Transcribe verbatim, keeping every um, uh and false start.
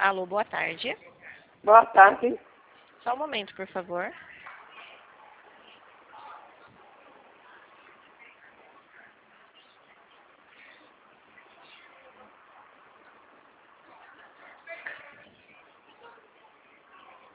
Alô, boa tarde. Boa tarde. Só um momento, por favor.